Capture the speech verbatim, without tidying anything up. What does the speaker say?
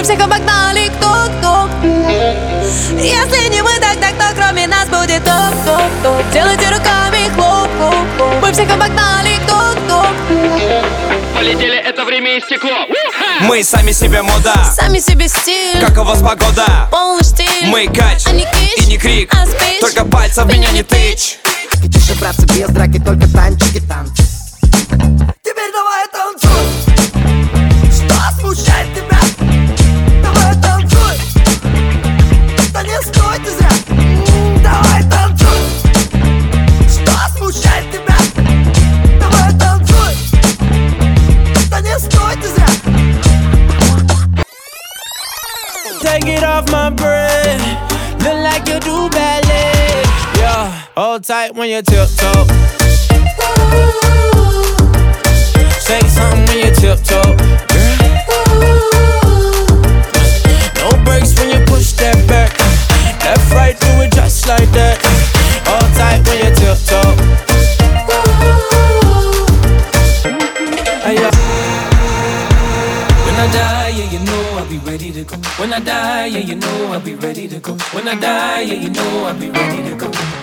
Мы всех обогнали, кто-кто. Если не мы, так так кто кроме нас будет топ-топ-топ. Делайте руками хлоп-хлоп-хлоп. Мы всех обогнали, кто-кто. Полетели, это время истекло. Мы сами себе мода, сами себе стиль. как у вас погода? Полный штиль. Мы кач, а не кич, и не крик, а спич. только пальцем в меня не тычь. И тише, братцы, без драки, только танчики, танцы. Теперь давай танцуй. Что смущает тебя? Давай танцуй. Да не стой ты зря. М, Давай танцуй. Что смущает тебя? Давай танцуй. Да не стой ты зря. Take it off my breath, look like you do ballet. Yeah, hold tight when you tiptoe. Say something when you tiptoe, girl. No brakes when you push that back. Left, right, do it just like that. Hold tight when you tiptoe. Hey, yeah. When I die, yeah, you know I'll be ready to go. When I die, yeah, you know I'll be ready to go. When I die, yeah, you know I'll be ready to go.